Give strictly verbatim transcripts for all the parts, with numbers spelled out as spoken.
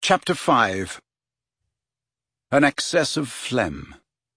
Chapter five. An Excess of Phlegm.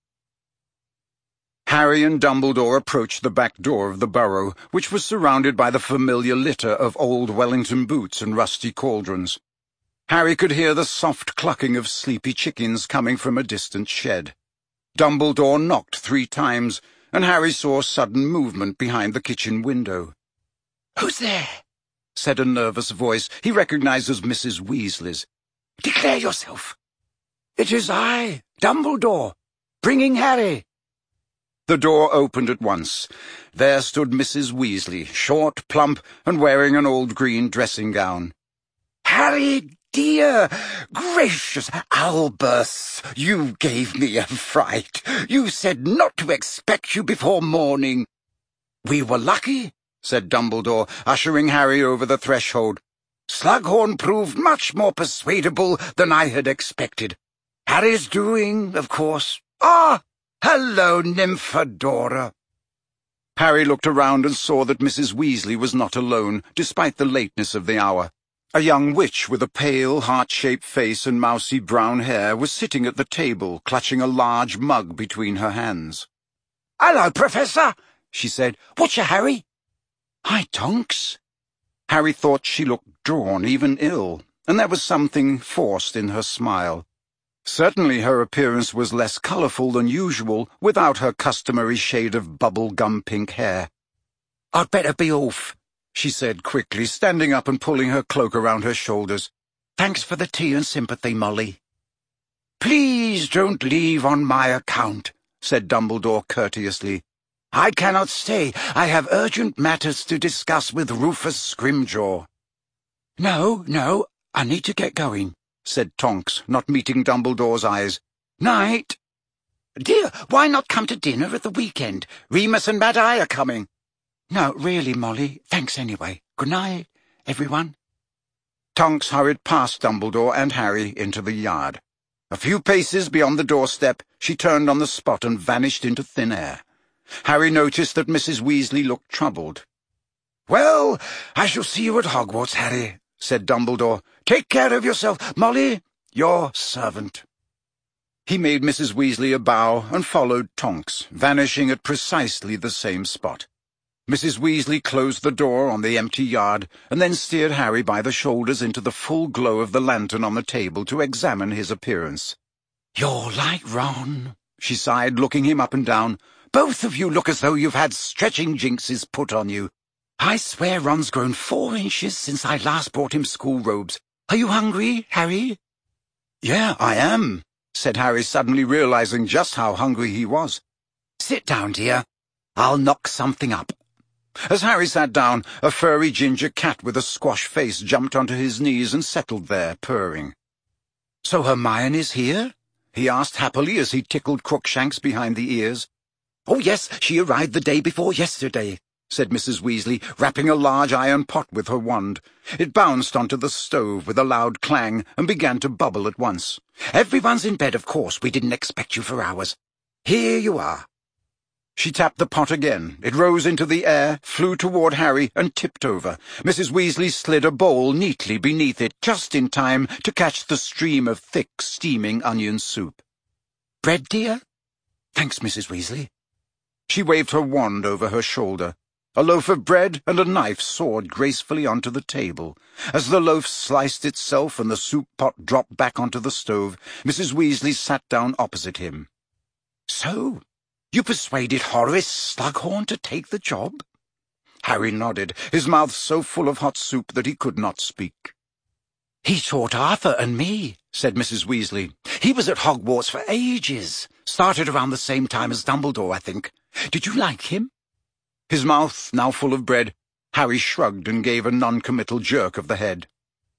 Harry and Dumbledore approached the back door of the burrow, which was surrounded by the familiar litter of old Wellington boots and rusty cauldrons. Harry could hear the soft clucking of sleepy chickens coming from a distant shed. Dumbledore knocked three times, and Harry saw sudden movement behind the kitchen window. "Who's there?" said a nervous voice he recognized as Missus Weasley's. "Declare yourself." "It is I, Dumbledore, bringing Harry." The door opened at once. There stood Missus Weasley, short, plump, and wearing an old green dressing gown. "Harry, dear, gracious Albus, you gave me a fright. You said not to expect you before morning." "We were lucky," said Dumbledore, ushering Harry over the threshold. "Slughorn proved much more persuadable than I had expected. Harry's doing, of course. Ah, hello, Nymphadora." Harry looked around and saw that Missus Weasley was not alone, despite the lateness of the hour. A young witch with a pale, heart-shaped face and mousy brown hair was sitting at the table, clutching a large mug between her hands. "Hello, Professor," she said. "Whatcha, Harry?" "Hi, Tonks." Harry thought she looked drawn, even ill, and there was something forced in her smile. Certainly her appearance was less colourful than usual, without her customary shade of bubble-gum pink hair. "I'd better be off," she said quickly, standing up and pulling her cloak around her shoulders. "Thanks for the tea and sympathy, Molly." "Please don't leave on my account," said Dumbledore courteously. "I cannot stay. I have urgent matters to discuss with Rufus Scrimgeour." "No, no, I need to get going," said Tonks, not meeting Dumbledore's eyes. "Night." "Dear, why not come to dinner at the weekend? Remus and Mad Eye are coming." "No, really, Molly, thanks anyway. Good night, everyone." Tonks hurried past Dumbledore and Harry into the yard. A few paces beyond the doorstep, she turned on the spot and vanished into thin air. Harry noticed that Missus Weasley looked troubled. "Well, I shall see you at Hogwarts, Harry," said Dumbledore. "Take care of yourself. Molly, your servant." He made Missus Weasley a bow and followed Tonks, vanishing at precisely the same spot. Missus Weasley closed the door on the empty yard and then steered Harry by the shoulders into the full glow of the lantern on the table to examine his appearance. "You're like Ron," she sighed, looking him up and down. "Both of you look as though you've had stretching jinxes put on you. I swear Ron's grown four inches since I last brought him school robes. Are you hungry, Harry?" "Yeah, I am," said Harry, suddenly realizing just how hungry he was. "Sit down, dear. I'll knock something up." As Harry sat down, a furry ginger cat with a squash face jumped onto his knees and settled there, purring. "So Hermione's here?" he asked happily as he tickled Crookshanks behind the ears. "Oh, yes, she arrived the day before yesterday," said Missus Weasley, rapping a large iron pot with her wand. It bounced onto the stove with a loud clang and began to bubble at once. "Everyone's in bed, of course. We didn't expect you for hours. Here you are." She tapped the pot again. It rose into the air, flew toward Harry, and tipped over. Missus Weasley slid a bowl neatly beneath it, just in time to catch the stream of thick, steaming onion soup. "Bread, dear?" "Thanks, Missus Weasley." She waved her wand over her shoulder. A loaf of bread and a knife soared gracefully onto the table. As the loaf sliced itself and the soup pot dropped back onto the stove, Missus Weasley sat down opposite him. "So, you persuaded Horace Slughorn to take the job?" Harry nodded, his mouth so full of hot soup that he could not speak. "He taught Arthur and me," said Missus Weasley. "He was at Hogwarts for ages. Started around the same time as Dumbledore, I think. Did you like him?" His mouth now full of bread, Harry shrugged and gave a non-committal jerk of the head.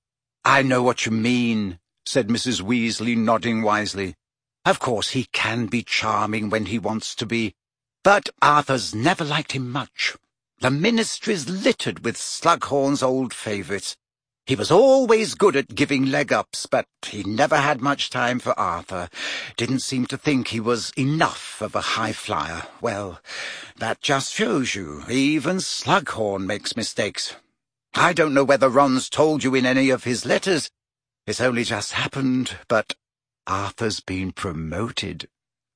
"I know what you mean," said Missus Weasley, nodding wisely. "Of course, he can be charming when he wants to be, but Arthur's never liked him much. The Ministry's littered with Slughorn's old favourites. He was always good at giving leg-ups, but he never had much time for Arthur. Didn't seem to think he was enough of a high-flyer. Well, that just shows you. Even Slughorn makes mistakes. I don't know whether Ron's told you in any of his letters, It's only just happened, but Arthur's been promoted."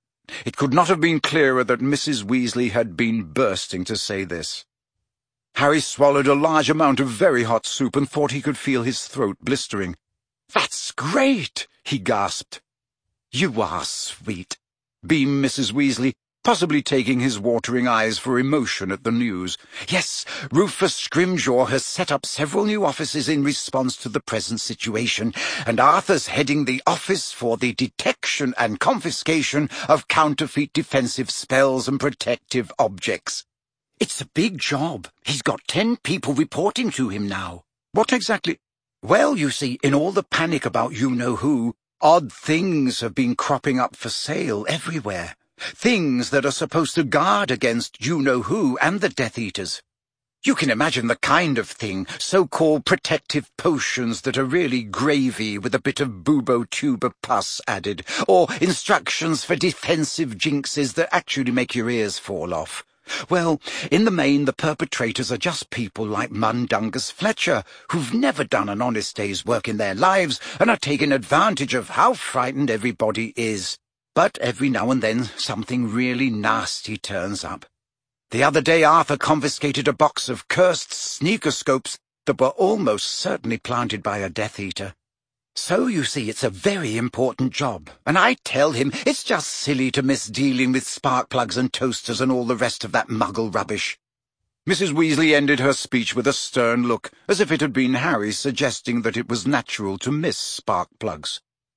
It could not have been clearer that Missus Weasley had been bursting to say this. Harry swallowed a large amount of very hot soup and thought he could feel his throat blistering. "That's great!" he gasped. "You are sweet," beamed Missus Weasley, possibly taking his watering eyes for emotion at the news. "Yes, Rufus Scrimgeour has set up several new offices in response to the present situation, and Arthur's heading the Office for the Detection and Confiscation of Counterfeit Defensive Spells and Protective Objects. It's a big job. He's got ten people reporting to him now." "What exactly?" "Well, you see, in all the panic about you-know-who, odd things have been cropping up for sale everywhere. Things that are supposed to guard against you-know-who and the Death Eaters. You can imagine the kind of thing, so-called protective potions that are really gravy with a bit of bubo-tuber pus added, or instructions for defensive jinxes that actually make your ears fall off. Well, in the main, the perpetrators are just people like Mundungus Fletcher, who've never done an honest day's work in their lives and are taking advantage of how frightened everybody is. But every now and then something really nasty turns up. The other day Arthur confiscated a box of cursed sneakoscopes that were almost certainly planted by a Death Eater. So, you see, it's a very important job, and I tell him it's just silly to miss dealing with spark plugs and toasters and all the rest of that muggle rubbish." Missus Weasley ended her speech with a stern look, as if it had been Harry suggesting that it was natural to miss spark plugs.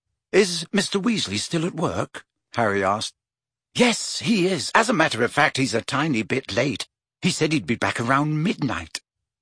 "Is Mister Weasley still at work?" Harry asked. "Yes, he is. As a matter of fact, he's a tiny bit late. He said he'd be back around midnight."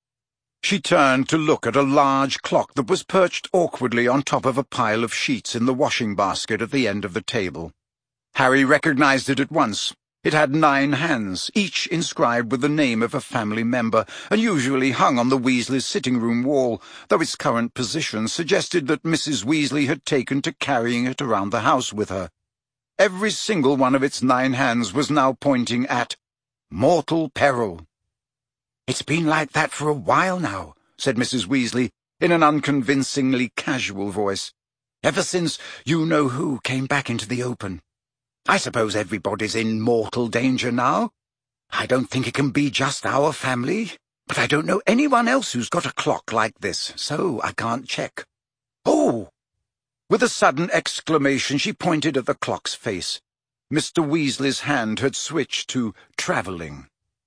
She turned to look at a large clock that was perched awkwardly on top of a pile of sheets in the washing basket at the end of the table. Harry recognized it at once. It had nine hands, each inscribed with the name of a family member, and usually hung on the Weasleys' sitting-room wall, though its current position suggested that Missus Weasley had taken to carrying it around the house with her. Every single one of its nine hands was now pointing at mortal peril. "It's been like that for a while now," said Missus Weasley, in an unconvincingly casual voice. "Ever since you-know-who came back into the open. I suppose everybody's in mortal danger now. I don't think it can be just our family, but I don't know anyone else who's got a clock like this, so I can't check. Oh!" With a sudden exclamation, she pointed at the clock's face. Mister Weasley's hand had switched to travelling.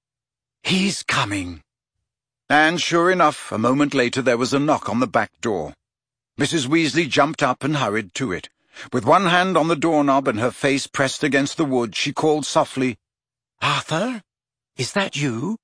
"He's coming." And sure enough, a moment later there was a knock on the back door. Missus Weasley jumped up and hurried to it. With one hand on the doorknob and her face pressed against the wood, she called softly, "Arthur, is that you?"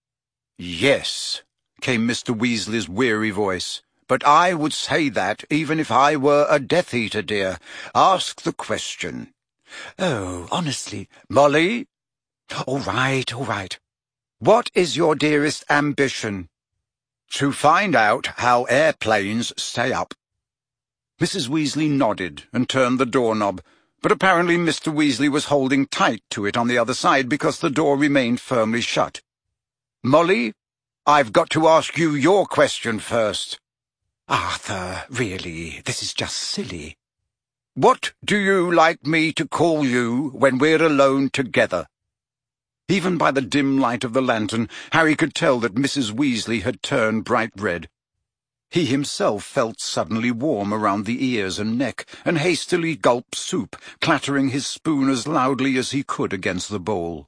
"Yes," came Mister Weasley's weary voice. "But I would say that even if I were a Death Eater, dear. Ask the question." "Oh, honestly, Molly?" "All right, all right. What is your dearest ambition?" "To find out how airplanes stay up." Missus Weasley nodded and turned the doorknob, but apparently Mister Weasley was holding tight to it on the other side because the door remained firmly shut. "Molly, I've got to ask you your question first." "Arthur, really, this is just silly." "What do you like me to call you when we're alone together?" Even by the dim light of the lantern, Harry could tell that Missus Weasley had turned bright red. He himself felt suddenly warm around the ears and neck, and hastily gulped soup, clattering his spoon as loudly as he could against the bowl.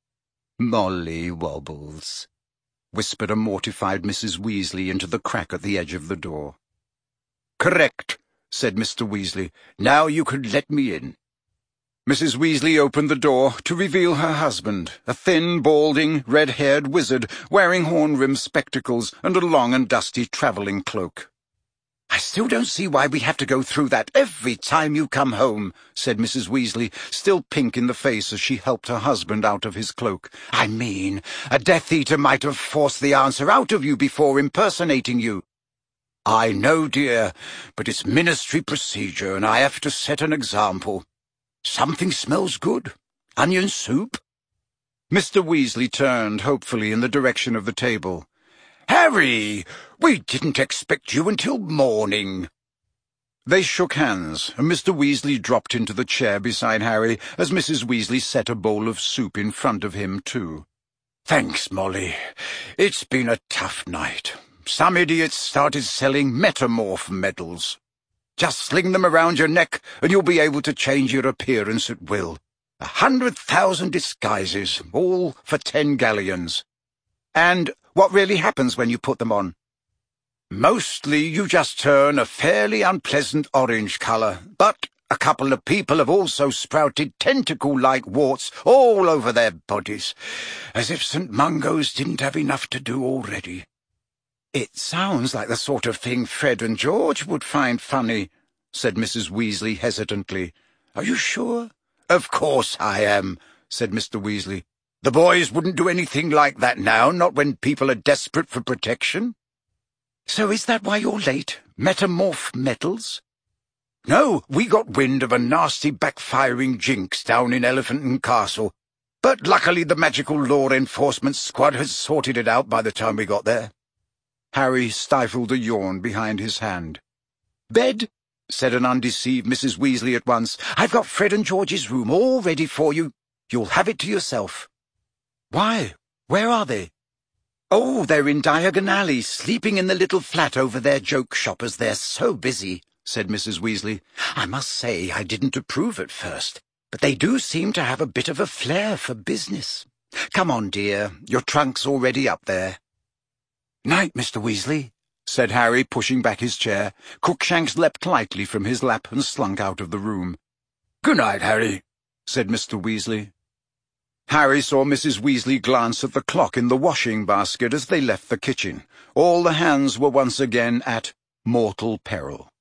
"Molly Wobbles," whispered a mortified Missus Weasley into the crack at the edge of the door. "Correct," said Mister Weasley. "Now you can let me in." Missus Weasley opened the door to reveal her husband, a thin, balding, red-haired wizard wearing horn-rimmed spectacles and a long and dusty travelling cloak. "I still don't see why we have to go through that every time you come home," said Missus Weasley, still pink in the face as she helped her husband out of his cloak. "I mean, a Death Eater might have forced the answer out of you before impersonating you." "I know, dear, but it's ministry procedure, and I have to set an example. Something smells good. Onion soup?" Mister Weasley turned hopefully in the direction of the table. "Harry, we didn't expect you until morning." They shook hands, and Mister Weasley dropped into the chair beside Harry as Missus Weasley set a bowl of soup in front of him, too. "Thanks, Molly. It's been a tough night. Some idiots started selling metamorph medals. Just sling them around your neck, and you'll be able to change your appearance at will. A hundred thousand disguises, all for ten galleons. And what really happens when you put them on? Mostly you just turn a fairly unpleasant orange colour, but a couple of people have also sprouted tentacle-like warts all over their bodies, as if Saint Mungo's didn't have enough to do already." "It sounds like the sort of thing Fred and George would find funny," said Missus Weasley hesitantly. "Are you sure?" "Of course I am," said Mister Weasley. "The boys wouldn't do anything like that now, not when people are desperate for protection." "So is that why you're late? Metamorph medals?" "No, we got wind of a nasty backfiring jinx down in Elephant and Castle, but luckily the magical law enforcement squad had sorted it out by the time we got there." Harry stifled a yawn behind his hand. "Bed?" said an undeceived Missus Weasley at once. "I've got Fred and George's room all ready for you. You'll have it to yourself." "Why? Where are they?" "Oh, they're in Diagon Alley, sleeping in the little flat over their joke shop as they're so busy," said Missus Weasley. "I must say I didn't approve at first, but they do seem to have a bit of a flair for business. Come on, dear, your trunk's already up there." "Night, Mister Weasley," said Harry, pushing back his chair. Crookshanks leapt lightly from his lap and slunk out of the room. "Good night, Harry," said Mister Weasley. Harry saw Missus Weasley glance at the clock in the washing basket as they left the kitchen. All the hands were once again at mortal peril.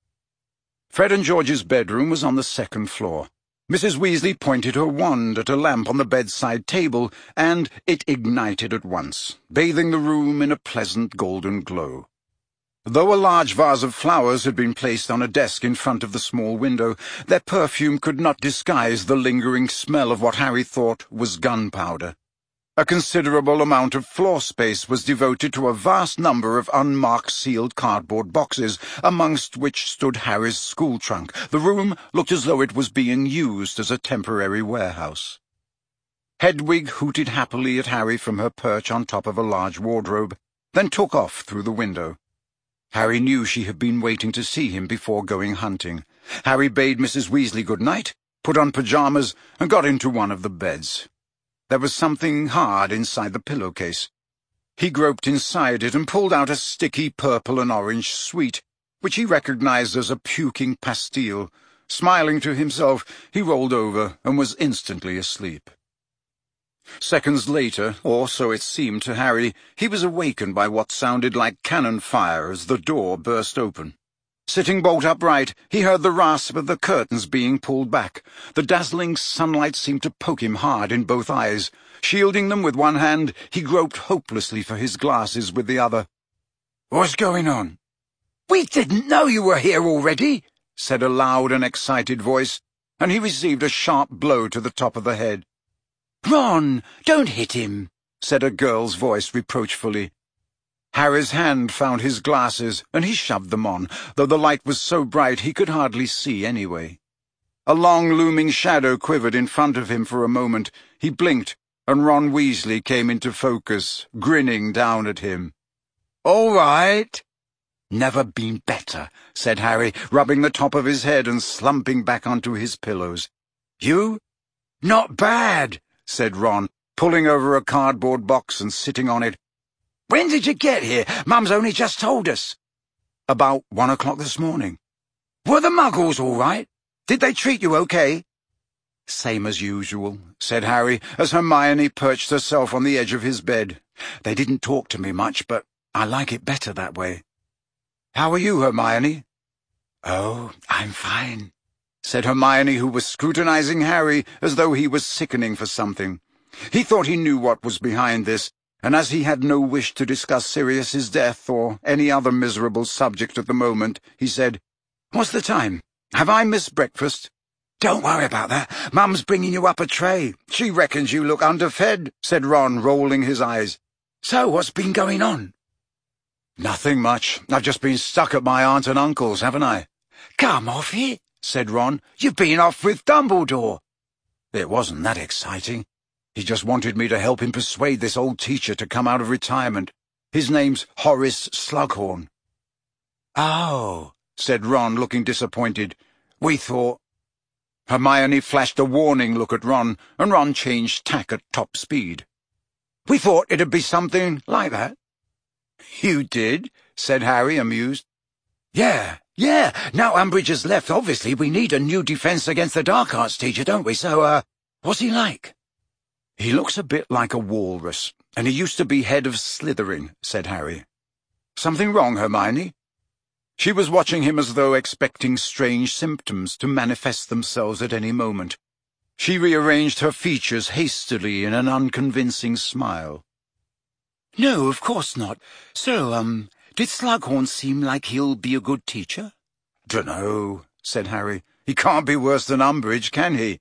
Fred and George's bedroom was on the second floor. Missus Weasley pointed her wand at a lamp on the bedside table, and it ignited at once, bathing the room in a pleasant golden glow. Though a large vase of flowers had been placed on a desk in front of the small window, their perfume could not disguise the lingering smell of what Harry thought was gunpowder. A considerable amount of floor space was devoted to a vast number of unmarked sealed cardboard boxes, amongst which stood Harry's school trunk. The room looked as though it was being used as a temporary warehouse. Hedwig hooted happily at Harry from her perch on top of a large wardrobe, then took off through the window. Harry knew she had been waiting to see him before going hunting. Harry bade Missus Weasley good night, put on pyjamas, and got into one of the beds. There was something hard inside the pillowcase. He groped inside it and pulled out a sticky purple and orange sweet, which he recognized as a puking pastille. Smiling to himself, he rolled over and was instantly asleep. Seconds later, or so it seemed to Harry, he was awakened by what sounded like cannon fire as the door burst open. Sitting bolt upright, he heard the rasp of the curtains being pulled back. The dazzling sunlight seemed to poke him hard in both eyes. Shielding them with one hand, he groped hopelessly for his glasses with the other. "What's going on?" "We didn't know you were here already," said a loud and excited voice, and he received a sharp blow to the top of the head. "Ron, don't hit him," said a girl's voice reproachfully. Harry's hand found his glasses, and he shoved them on, though the light was so bright he could hardly see anyway. A long looming shadow quivered in front of him for a moment. He blinked, and Ron Weasley came into focus, grinning down at him. "All right." "Never been better," said Harry, rubbing the top of his head and slumping back onto his pillows. "You?" "Not bad," said Ron, pulling over a cardboard box and sitting on it. "When did you get here? Mum's only just told us." "About one o'clock this morning." "Were the Muggles all right? Did they treat you okay?" "Same as usual," said Harry, as Hermione perched herself on the edge of his bed. "They didn't talk to me much, but I like it better that way." "How are you, Hermione?" "Oh, I'm fine," said Hermione, who was scrutinizing Harry as though he was sickening for something. He thought he knew what was behind this, and as he had no wish to discuss Sirius's death or any other miserable subject at the moment, he said, "What's the time? Have I missed breakfast?" "Don't worry about that. Mum's bringing you up a tray. She reckons you look underfed," said Ron, rolling his eyes. "So what's been going on?" "Nothing much. I've just been stuck at my aunt and uncle's, haven't I?" "Come off it," said Ron. "You've been off with Dumbledore." It wasn't that exciting. He just wanted me to help him persuade this old teacher to come out of retirement. His name's Horace Slughorn. "Oh," said Ron, looking disappointed. "We thought—" Hermione flashed a warning look at Ron, and Ron changed tack at top speed. "We thought it'd be something like that." "You did?" said Harry, amused. Yeah, yeah. Now Umbridge has left, obviously we need a new defense against the dark arts teacher, don't we? So, uh, what's he like?" "He looks a bit like a walrus, and he used to be head of Slytherin," said Harry. "Something wrong, Hermione?" She was watching him as though expecting strange symptoms to manifest themselves at any moment. She rearranged her features hastily in an unconvincing smile. "No, of course not. So, um, did Slughorn seem like he'll be a good teacher?" "Dunno," said Harry. "He can't be worse than Umbridge, can he?"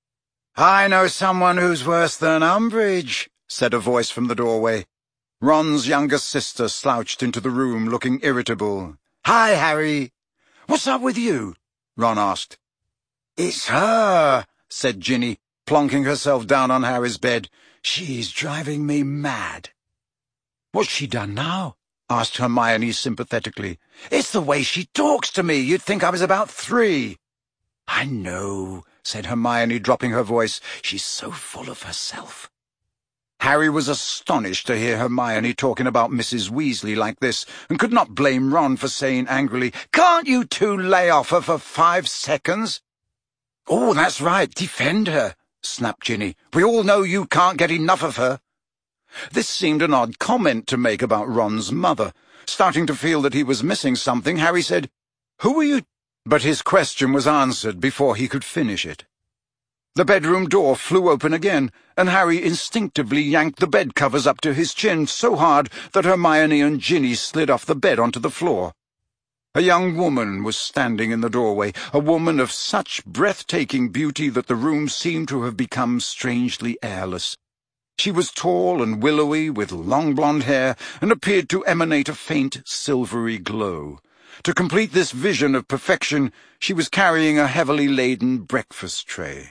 "I know someone who's worse than Umbridge," said a voice from the doorway. Ron's younger sister slouched into the room, looking irritable. "Hi, Harry." "What's up with you?" Ron asked. "It's her," said Ginny, plonking herself down on Harry's bed. "She's driving me mad." "What's she done now?" asked Hermione sympathetically. "It's the way she talks to me. You'd think I was about three." "I know," said Hermione, dropping her voice. "She's so full of herself." Harry was astonished to hear Hermione talking about Missus Weasley like this, and could not blame Ron for saying angrily, "Can't you two lay off her for five seconds?" "Oh, that's right, defend her," snapped Ginny. "We all know you can't get enough of her." This seemed an odd comment to make about Ron's mother. Starting to feel that he was missing something, Harry said, "Who are you—" But his question was answered before he could finish it. The bedroom door flew open again, and Harry instinctively yanked the bed covers up to his chin so hard that Hermione and Ginny slid off the bed onto the floor. A young woman was standing in the doorway, a woman of such breathtaking beauty that the room seemed to have become strangely airless. She was tall and willowy, with long blonde hair, and appeared to emanate a faint silvery glow. To complete this vision of perfection, she was carrying a heavily laden breakfast tray.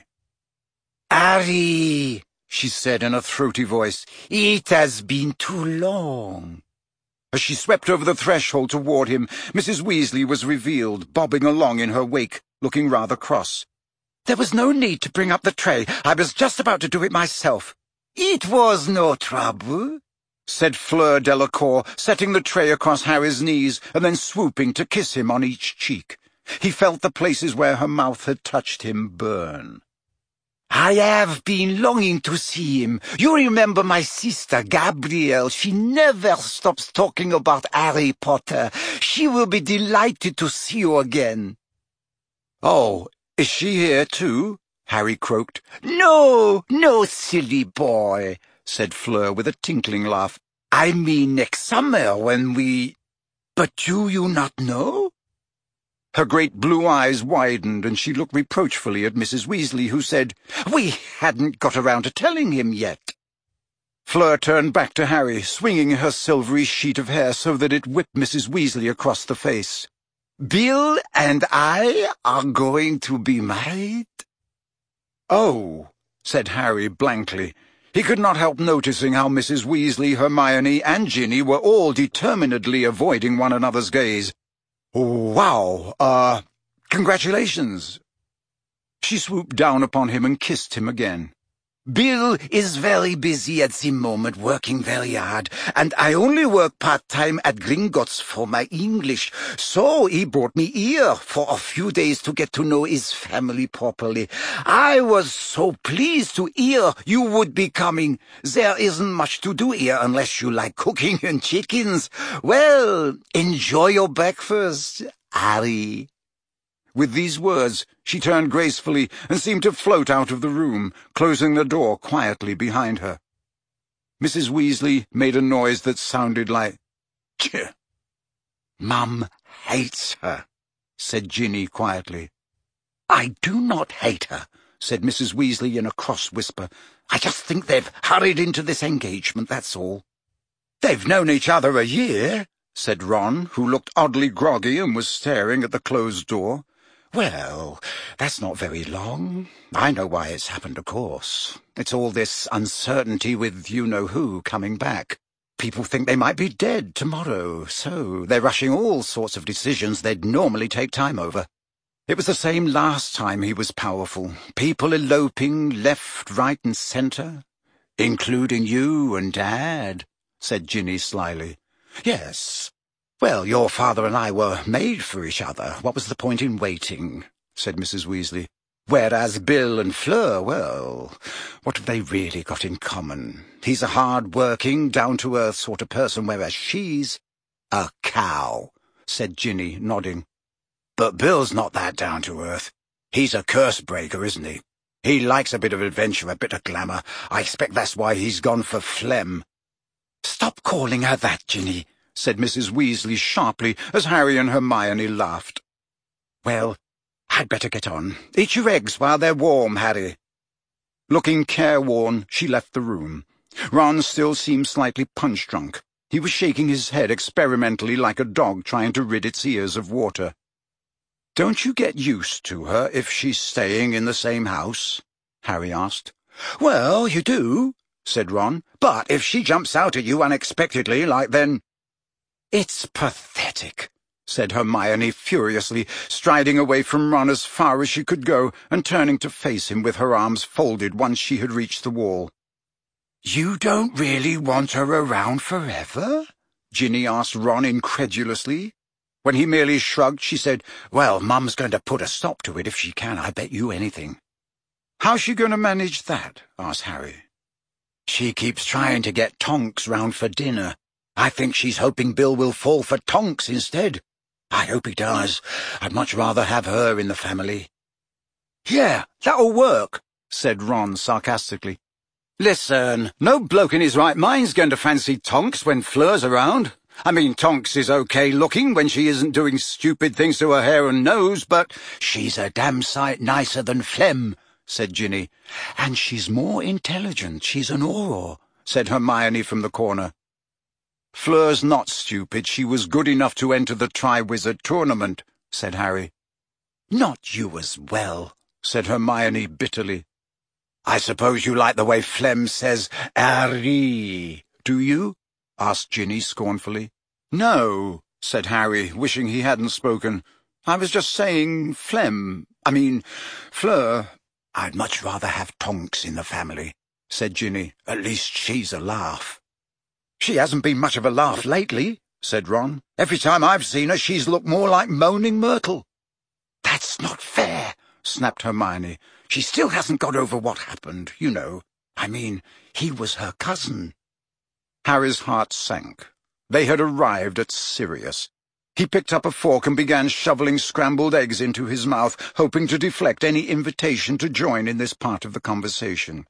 "Harry," she said in a throaty voice, "it has been too long." As she swept over the threshold toward him, Missus Weasley was revealed, bobbing along in her wake, looking rather cross. "There was no need to bring up the tray. I was just about to do it myself." "It was no trouble," said Fleur Delacour, setting the tray across Harry's knees and then swooping to kiss him on each cheek. He felt the places where her mouth had touched him burn. "I have been longing to see him. You remember my sister, Gabrielle. She never stops talking about Harry Potter. She will be delighted to see you again." "Oh, is she here too?" Harry croaked. "No, no, silly boy," said Fleur with a tinkling laugh. "I mean next summer when we—" "But do you not know?" Her great blue eyes widened, and she looked reproachfully at Missus Weasley, who said, "We hadn't got around to telling him yet." Fleur turned back to Harry, swinging her silvery sheet of hair so that it whipped Missus Weasley across the face. "Bill and I are going to be married." "Oh," said Harry blankly. He could not help noticing how Missus Weasley, Hermione, and Ginny were all determinedly avoiding one another's gaze. "Wow, uh, congratulations." She swooped down upon him and kissed him again. "Bill is very busy at the moment, working very hard, and I only work part-time at Gringotts for my English, so he brought me here for a few days to get to know his family properly. I was so pleased to hear you would be coming. There isn't much to do here unless you like cooking and chickens. Well, enjoy your breakfast, Harry." With these words, she turned gracefully and seemed to float out of the room, closing the door quietly behind her. Missus Weasley made a noise that sounded like, "Tch." "Mum hates her," said Ginny quietly. "I do not hate her," said Missus Weasley in a cross whisper. "I just think they've hurried into this engagement, that's all." "They've known each other a year," said Ron, who looked oddly groggy and was staring at the closed door. "Well, that's not very long. I know why it's happened, of course. It's all this uncertainty with you-know-who coming back. People think they might be dead tomorrow, so they're rushing all sorts of decisions they'd normally take time over. It was the same last time he was powerful. People eloping left, right, and centre. Including you and Dad," said Ginny slyly. "Yes. Well, your father and I were made for each other. What was the point in waiting?" said Missus Weasley. "Whereas Bill and Fleur, well, what have they really got in common? He's a hard-working, down-to-earth sort of person, whereas she's a cow," said Ginny, nodding. "But Bill's not that down-to-earth. He's a curse-breaker, isn't he? He likes a bit of adventure, a bit of glamour. I expect that's why he's gone for phlegm." "Stop calling her that, Ginny," said Missus Weasley sharply, as Harry and Hermione laughed. "Well, I'd better get on. Eat your eggs while they're warm, Harry." Looking careworn, she left the room. Ron still seemed slightly punch-drunk. He was shaking his head experimentally like a dog trying to rid its ears of water. "Don't you get used to her if she's staying in the same house?" Harry asked. "Well, you do," said Ron. "But if she jumps out at you unexpectedly, like then—" "It's pathetic," said Hermione furiously, striding away from Ron as far as she could go and turning to face him with her arms folded once she had reached the wall. "You don't really want her around forever?" Ginny asked Ron incredulously. When he merely shrugged, she said, "Well, Mum's going to put a stop to it if she can, I bet you anything." "How's she going to manage that?" asked Harry. "She keeps trying to get Tonks round for dinner. I think she's hoping Bill will fall for Tonks instead. I hope he does. I'd much rather have her in the family." "Yeah, that'll work," said Ron sarcastically. "Listen, no bloke in his right mind's going to fancy Tonks when Fleur's around. I mean, Tonks is okay-looking when she isn't doing stupid things to her hair and nose, but—" "She's a damn sight nicer than Phlegm," said Ginny. "And she's more intelligent. She's an Auror," said Hermione from the corner. "Fleur's not stupid. She was good enough to enter the Triwizard Tournament," said Harry. "Not you as well," said Hermione bitterly. "I suppose you like the way Phlegm says Harry, do you?" asked Ginny scornfully. "No," said Harry, wishing he hadn't spoken. "I was just saying Phlegm. I mean, Fleur." "I'd much rather have Tonks in the family," said Ginny. "At least she's a laugh." "She hasn't been much of a laugh lately," said Ron. "Every time I've seen her, she's looked more like Moaning Myrtle." "That's not fair," snapped Hermione. "She still hasn't got over what happened, you know. I mean, he was her cousin." Harry's heart sank. They had arrived at Sirius. He picked up a fork and began shoveling scrambled eggs into his mouth, hoping to deflect any invitation to join in this part of the conversation.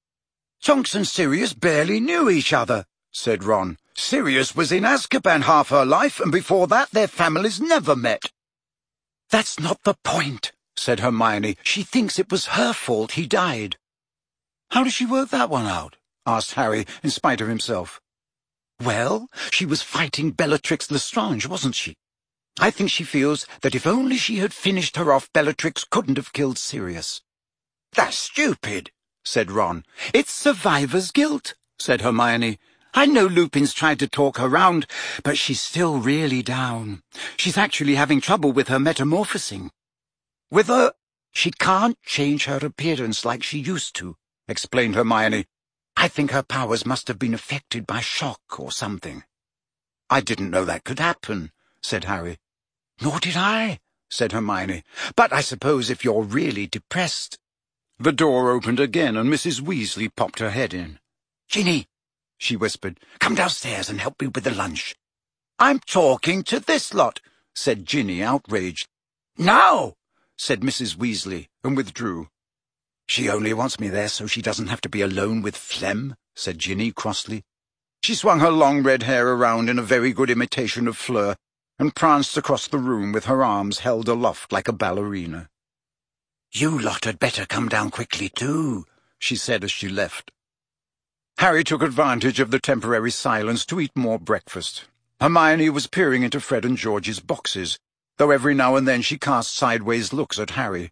"Tonks and Sirius barely knew each other," said Ron. "Sirius was in Azkaban half her life, and before that their families never met." "That's not the point," said Hermione. "She thinks it was her fault he died." "How does she work that one out?" asked Harry, in spite of himself. "Well, she was fighting Bellatrix Lestrange, wasn't she? I think she feels that if only she had finished her off, Bellatrix couldn't have killed Sirius." "That's stupid," said Ron. "It's survivor's guilt," said Hermione. "I know Lupin's tried to talk her round, but she's still really down. She's actually having trouble with her metamorphosing." "With her—" "She can't change her appearance like she used to," explained Hermione. "I think her powers must have been affected by shock or something." "I didn't know that could happen," said Harry. "Nor did I," said Hermione. "But I suppose if you're really depressed—" The door opened again, and Missus Weasley popped her head in. "Ginny," she whispered, "come downstairs and help me with the lunch." "I'm talking to this lot," said Ginny, outraged. "Now!" said Missus Weasley, and withdrew. "She only wants me there so she doesn't have to be alone with Phlegm," said Ginny crossly. She swung her long red hair around in a very good imitation of Fleur, and pranced across the room with her arms held aloft like a ballerina. "You lot had better come down quickly, too," she said as she left. Harry took advantage of the temporary silence to eat more breakfast. Hermione was peering into Fred and George's boxes, though every now and then she cast sideways looks at Harry.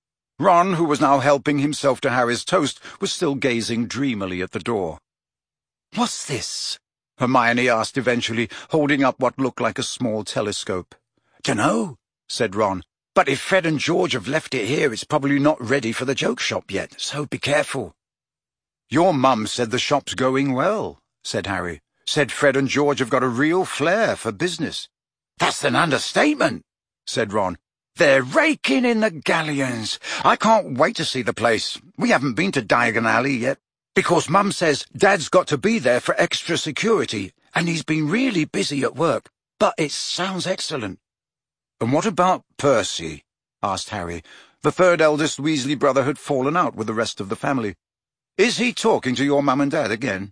Ron, who was now helping himself to Harry's toast, was still gazing dreamily at the door. "What's this?" Hermione asked eventually, holding up what looked like a small telescope. "Dunno," said Ron. "But if Fred and George have left it here, it's probably not ready for the joke shop yet, so be careful." "Your mum said the shop's going well," said Harry. "Said Fred and George have got a real flair for business." "That's an understatement," said Ron. "They're raking in the galleons. I can't wait to see the place. We haven't been to Diagon Alley yet, because Mum says Dad's got to be there for extra security, and he's been really busy at work, but it sounds excellent." "And what about Percy?" asked Harry. The third eldest Weasley brother had fallen out with the rest of the family. "Is he talking to your mum and dad again?"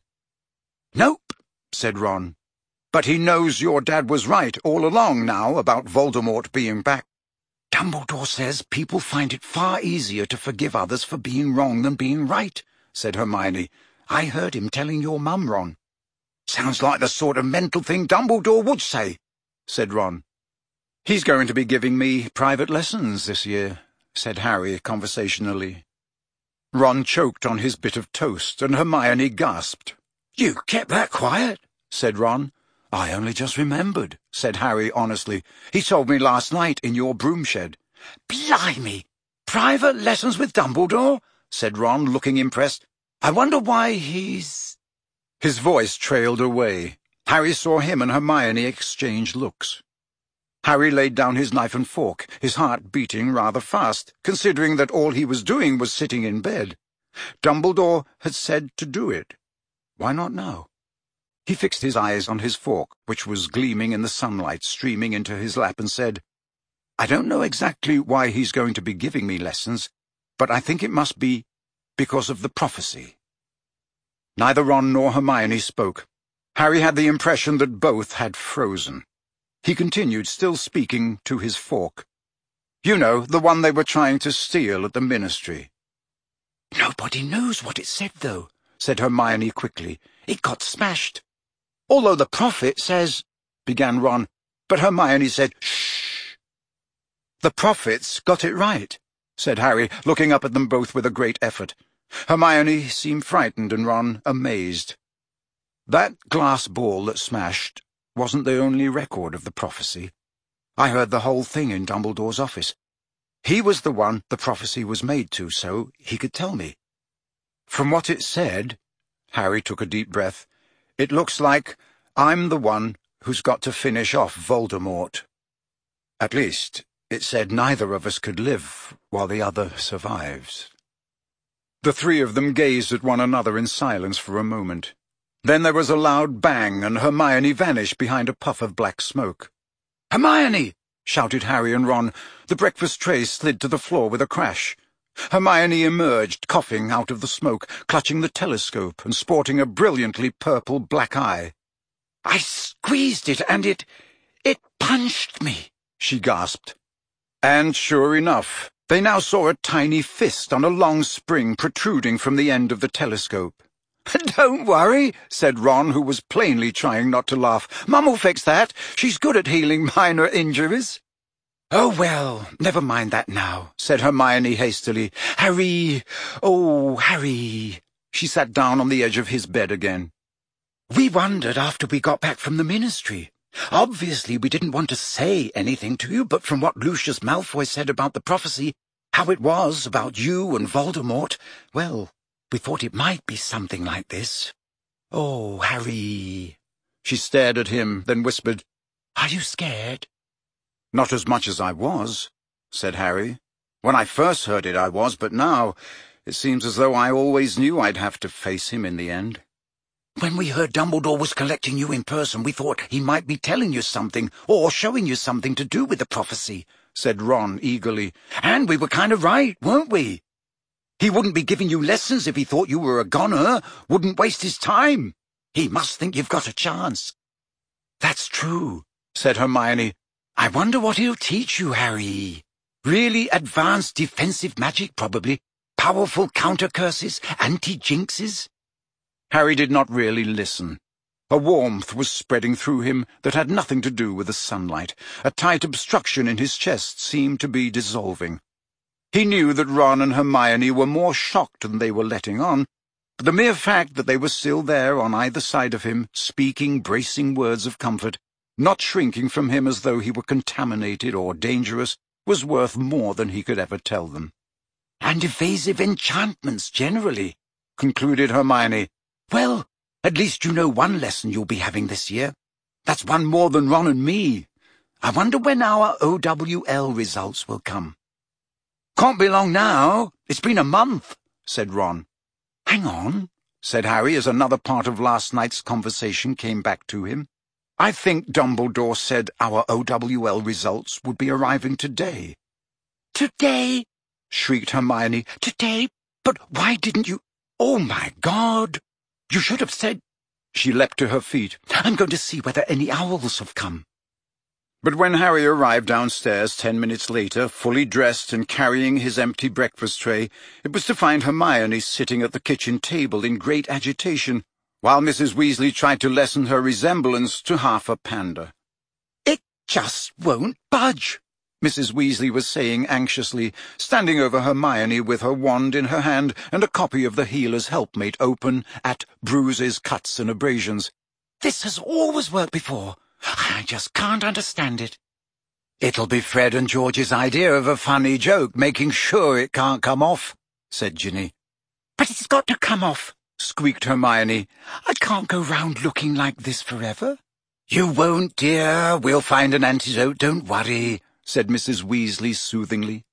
"Nope," said Ron. "But he knows your dad was right all along now about Voldemort being back." "Dumbledore says people find it far easier to forgive others for being wrong than being right," said Hermione. "I heard him telling your mum, Ron." "Sounds like the sort of mental thing Dumbledore would say," said Ron. "He's going to be giving me private lessons this year," said Harry conversationally. Ron choked on his bit of toast, and Hermione gasped. "You kept that quiet," said Ron. "I only just remembered," said Harry honestly. "He told me last night in your broom shed." "Blimey! Private lessons with Dumbledore?" said Ron, looking impressed. "I wonder why he's—" His voice trailed away. Harry saw him and Hermione exchange looks. Harry laid down his knife and fork, his heart beating rather fast, considering that all he was doing was sitting in bed. Dumbledore had said to do it. Why not now? He fixed his eyes on his fork, which was gleaming in the sunlight streaming into his lap, and said, "I don't know exactly why he's going to be giving me lessons, but I think it must be because of the prophecy." Neither Ron nor Hermione spoke. Harry had the impression that both had frozen. He continued, still speaking to his fork. "You know, the one they were trying to steal at the Ministry." "Nobody knows what it said, though," said Hermione quickly. "It got smashed." "Although the prophet says—" began Ron, but Hermione said, "Shh." "The prophets got it right," said Harry, looking up at them both with a great effort. Hermione seemed frightened and Ron amazed. "That glass ball that smashed wasn't the only record of the prophecy. I heard the whole thing in Dumbledore's office. He was the one the prophecy was made to, so he could tell me. From what it said," Harry took a deep breath, "it looks like I'm the one who's got to finish off Voldemort. At least, it said neither of us could live while the other survives." The three of them gazed at one another in silence for a moment. Then there was a loud bang, and Hermione vanished behind a puff of black smoke. "Hermione!" shouted Harry and Ron. The breakfast tray slid to the floor with a crash. Hermione emerged, coughing, out of the smoke, clutching the telescope and sporting a brilliantly purple black eye. "I squeezed it, and it... it punched me," she gasped. And sure enough, they now saw a tiny fist on a long spring protruding from the end of the telescope. "Don't worry," said Ron, who was plainly trying not to laugh. "Mum'll fix that. She's good at healing minor injuries." "Oh, well, never mind that now," said Hermione hastily. "Harry, oh, Harry." She sat down on the edge of his bed again. "We wondered after we got back from the Ministry. Obviously we didn't want to say anything to you, but from what Lucius Malfoy said about the prophecy, how it was about you and Voldemort, well, we thought it might be something like this. Oh, Harry." She stared at him, then whispered, "Are you scared?" "Not as much as I was," said Harry. "When I first heard it I was, but now it seems as though I always knew I'd have to face him in the end." "When we heard Dumbledore was collecting you in person, we thought he might be telling you something, or showing you something to do with the prophecy," said Ron eagerly. "And we were kind of right, weren't we? He wouldn't be giving you lessons if he thought you were a goner, wouldn't waste his time. He must think you've got a chance." "That's true," said Hermione. "I wonder what he'll teach you, Harry. Really advanced defensive magic, probably. Powerful counter-curses, anti-jinxes." Harry did not really listen. A warmth was spreading through him that had nothing to do with the sunlight. A tight obstruction in his chest seemed to be dissolving. He knew that Ron and Hermione were more shocked than they were letting on, but the mere fact that they were still there on either side of him, speaking bracing words of comfort, not shrinking from him as though he were contaminated or dangerous, was worth more than he could ever tell them. "And evasive enchantments generally," concluded Hermione. "Well, at least you know one lesson you'll be having this year. That's one more than Ron and me. I wonder when our O W L results will come." "Can't be long now. It's been a month," said Ron. "Hang on," said Harry as another part of last night's conversation came back to him. "I think Dumbledore said our O W L results would be arriving today." "Today?" shrieked Hermione. "Today? But why didn't you— Oh, my God! You should have said—" She leapt to her feet. "I'm going to see whether any owls have come." But when Harry arrived downstairs ten minutes later, fully dressed and carrying his empty breakfast tray, it was to find Hermione sitting at the kitchen table in great agitation, while Missus Weasley tried to lessen her resemblance to half a panda. "It just won't budge," Missus Weasley was saying anxiously, standing over Hermione with her wand in her hand and a copy of the Healer's Helpmate open at Bruises, Cuts and Abrasions. "This has always worked before. I just can't understand it." "It'll be Fred and George's idea of a funny joke, making sure it can't come off," said Ginny. "But it's got to come off," squeaked Hermione. "I can't go round looking like this forever." "You won't, dear. We'll find an antidote, don't worry," said Missus Weasley soothingly.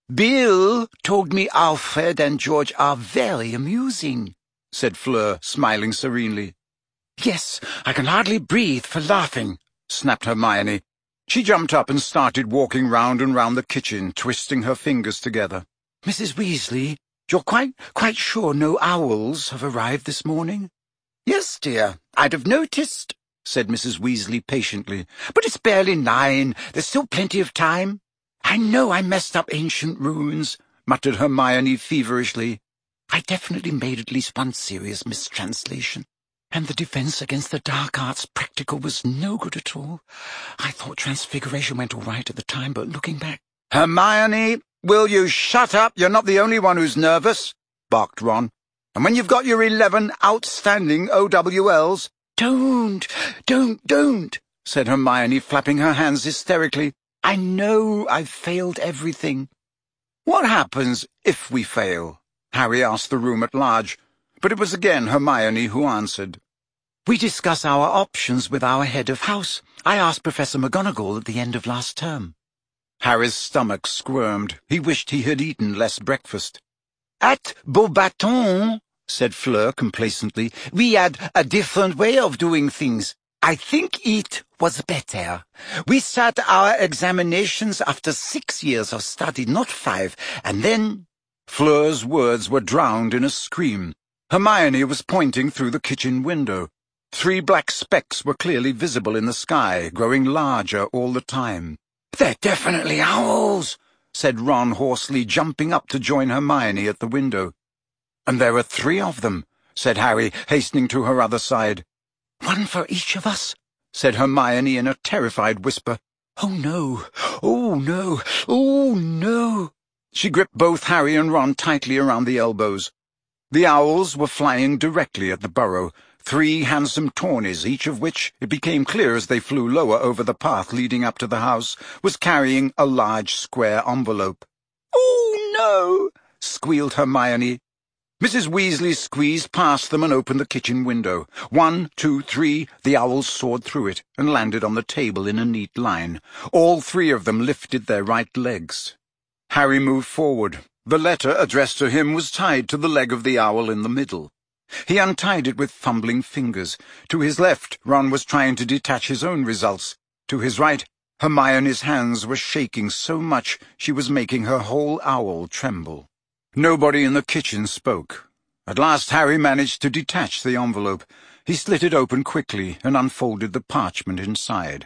"Bill told me Alfred and George are very amusing," said Fleur, smiling serenely. "Yes, I can hardly breathe for laughing," snapped Hermione. She jumped up and started walking round and round the kitchen, twisting her fingers together. "Missus Weasley, you're quite, quite sure no owls have arrived this morning?" "Yes, dear, I'd have noticed," said Missus Weasley patiently. "But it's barely nine. There's still plenty of time." "I know I messed up ancient runes," muttered Hermione feverishly. "I definitely made at least one serious mistranslation. And the defense against the dark arts practical was no good at all. I thought Transfiguration went all right at the time, but looking back—" "Hermione, will you shut up? You're not the only one who's nervous," barked Ron. "And when you've got your eleven outstanding O W Ls—" "Don't, don't, don't," said Hermione, flapping her hands hysterically. "I know I've failed everything." "What happens if we fail?" Harry asked the room at large. But it was again Hermione who answered. "We discuss our options with our head of house. I asked Professor McGonagall at the end of last term." Harry's stomach squirmed. He wished he had eaten less breakfast. "At Beauxbatons," said Fleur complacently, "we had a different way of doing things. I think it was better. We sat our examinations after six years of study, not five, and then—" Fleur's words were drowned in a scream. Hermione was pointing through the kitchen window. Three black specks were clearly visible in the sky, growing larger all the time. "They're definitely owls," said Ron hoarsely, jumping up to join Hermione at the window. "And there are three of them," said Harry, hastening to her other side. "One for each of us," said Hermione in a terrified whisper. "Oh, no! Oh, no! Oh, no!" She gripped both Harry and Ron tightly around the elbows. The owls were flying directly at the burrow, three handsome tawnies, each of which, it became clear as they flew lower over the path leading up to the house, was carrying a large square envelope. "Oh, no!" squealed Hermione. Missus Weasley squeezed past them and opened the kitchen window. One, two, three, the owls soared through it and landed on the table in a neat line. All three of them lifted their right legs. Harry moved forward. The letter addressed to him was tied to the leg of the owl in the middle. He untied it with fumbling fingers. To his left, Ron was trying to detach his own results. To his right, Hermione's hands were shaking so much she was making her whole owl tremble. Nobody in the kitchen spoke. At last Harry managed to detach the envelope. He slit it open quickly and unfolded the parchment inside.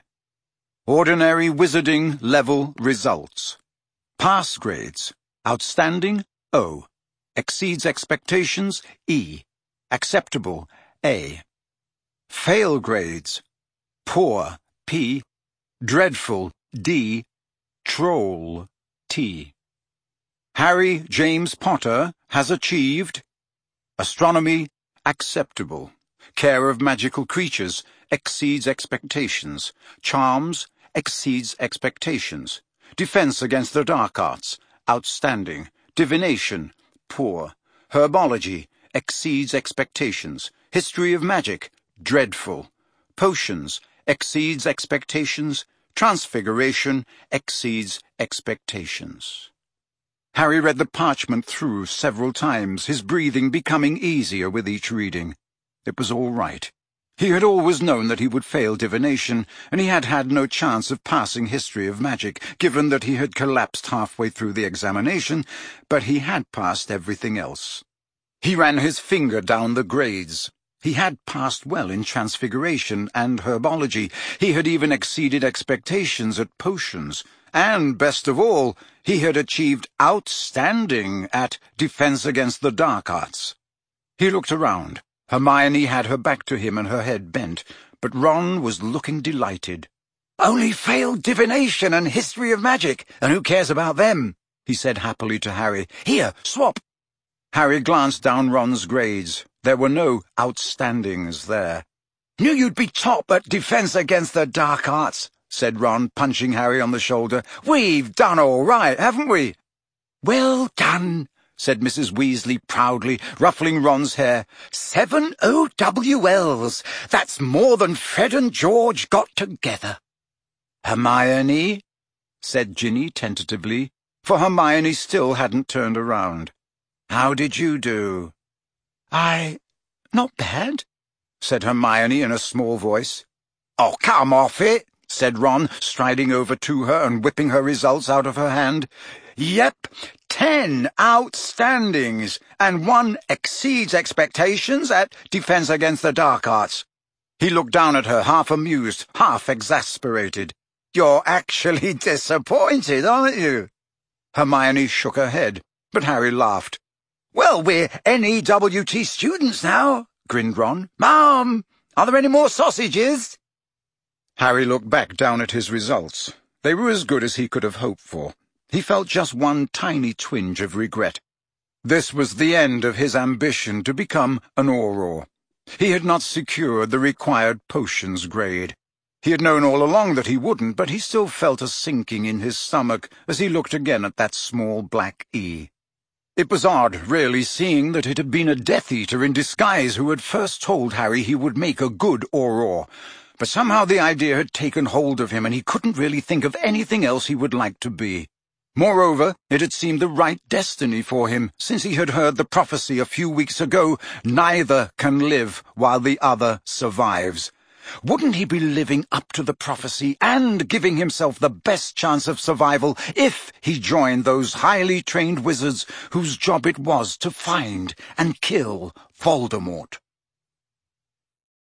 Ordinary Wizarding Level Results. Pass grades. Outstanding, O. Exceeds expectations, E. Acceptable, A. fail grades, poor, P, dreadful, D, troll, T. Harry James Potter has achieved astronomy, acceptable. Care of magical creatures, exceeds expectations. Charms, exceeds expectations. Defense against the dark arts, outstanding. Divination, poor. Herbology, exceeds expectations. History of magic, dreadful. Potions, exceeds expectations. Transfiguration, exceeds expectations. Harry read the parchment through several times, his breathing becoming easier with each reading. It was all right. He had always known that he would fail divination, and he had had no chance of passing history of magic, given that he had collapsed halfway through the examination, but he had passed everything else. He ran his finger down the grades. He had passed well in transfiguration and herbology. He had even exceeded expectations at potions. And, best of all, he had achieved outstanding at defense against the dark arts. He looked around. Hermione had her back to him and her head bent, but Ron was looking delighted. "Only failed divination and history of magic, and who cares about them?" he said happily to Harry. "Here, swap." Harry glanced down Ron's grades. There were no outstandings there. "Knew you'd be top at defense against the dark arts," said Ron, punching Harry on the shoulder. "We've done all right, haven't we?" "Well done," said Missus Weasley proudly, ruffling Ron's hair. Seven O W Ls. That's more than Fred and George got together." "Hermione?" said Ginny tentatively, for Hermione still hadn't turned around. "How did you do?" "I... not bad," said Hermione in a small voice. "Oh, come off it," said Ron, striding over to her and whipping her results out of her hand. "Yep, ten outstandings, and one exceeds expectations at defense against the dark arts." He looked down at her, half amused, half exasperated. "You're actually disappointed, aren't you?" Hermione shook her head, but Harry laughed. "Well, we're N E W T students now," grinned Ron. "Mom, are there any more sausages?" Harry looked back down at his results. They were as good as he could have hoped for. He felt just one tiny twinge of regret. This was the end of his ambition to become an Auror. He had not secured the required potions grade. He had known all along that he wouldn't, but he still felt a sinking in his stomach as he looked again at that small black E. It was odd, really, seeing that it had been a Death Eater in disguise who had first told Harry he would make a good Auror. But somehow the idea had taken hold of him, and he couldn't really think of anything else he would like to be. Moreover, it had seemed the right destiny for him, since he had heard the prophecy a few weeks ago, "Neither can live while the other survives." Wouldn't he be living up to the prophecy and giving himself the best chance of survival if he joined those highly trained wizards whose job it was to find and kill Voldemort?